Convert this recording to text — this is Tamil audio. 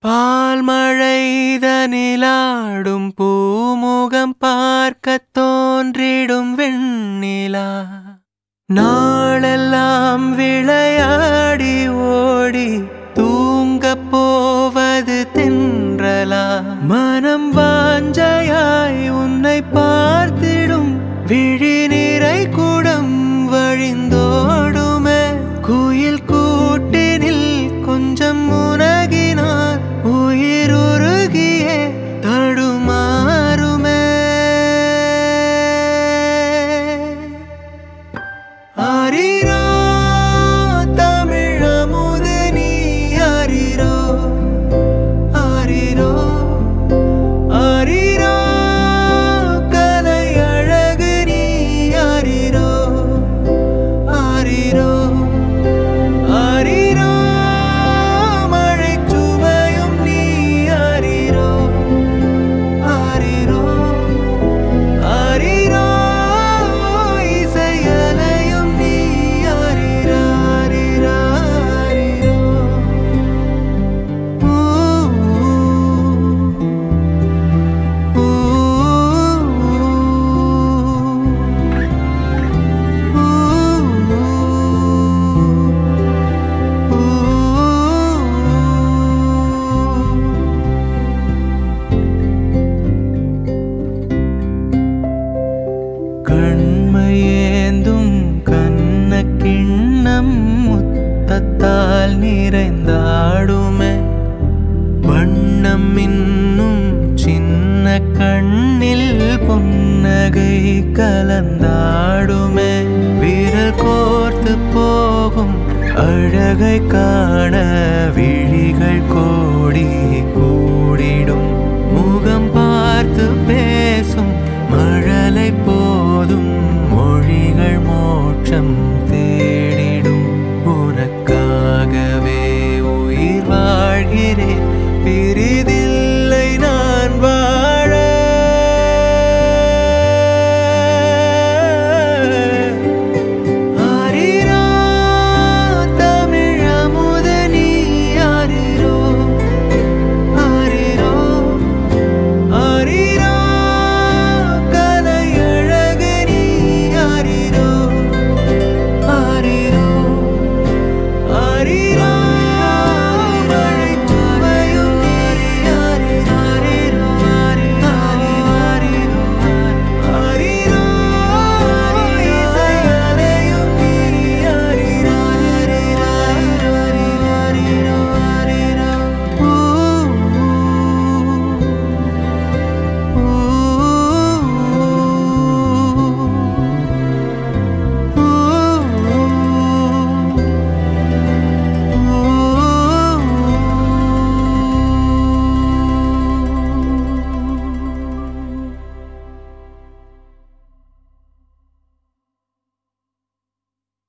பால் மழைதனிலாடும் பூமுகம் பார்க்கத் தோன்றிடும் வெண்ணிலா நாளெல்லாம் விளையாடி ஓடி தூங்கப் போவது தென்றலா மனம் வாஞ்சையாய் உன்னை பார்த்திடும் விழி நிறை குடம் வழிந்தோடுமே குயில் கூட்டினில் கொஞ்சம் உனகினார் உயிருருகியே தடுமாறுமே ஆரிரோ தமிழமுது நீ ஆரிரோ ஆரிரோ ஆரிரோ கலை அழகு நீ ஆரிரோ ஆரிரோ ஆரிரோ மழைச் சுவையும் நீ ஆரிரோ ஆரிரோ ஆரிரோ இசையலையும் நீ ஆரிரோ ஆரிரோ ஆரிரோ ஊ ஊ கண்மையேந்தும் கண்ண கிண்ணம் முத்தத்தால் நிறைந்தாடுமே வண்ணம் இன்னும் சின்ன கண்ணில் புன்னகை கலந்தாடுமே விரல் கோர்த்து போகும் அழகை காண விழிகள் கோடி